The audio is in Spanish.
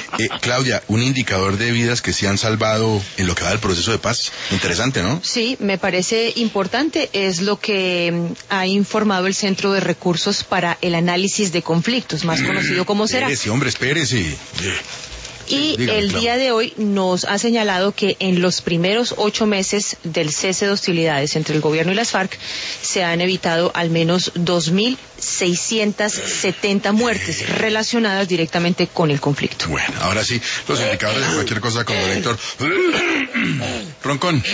Claudia, un indicador de vidas que se han salvado en lo que va del proceso de paz. Interesante, ¿no? Sí, me parece importante. Es lo que ha informado el Centro de Recursos para el Análisis de Conflictos, más conocido como CERAC. Espérese, hombre, espérese. Y dígame, el día de hoy nos ha señalado que en los primeros 8 meses del cese de hostilidades entre el gobierno y las FARC se han evitado al menos 2.670 muertes relacionadas directamente con el conflicto. Bueno, ahora sí, los indicadores de cualquier cosa como el lector. Roncón.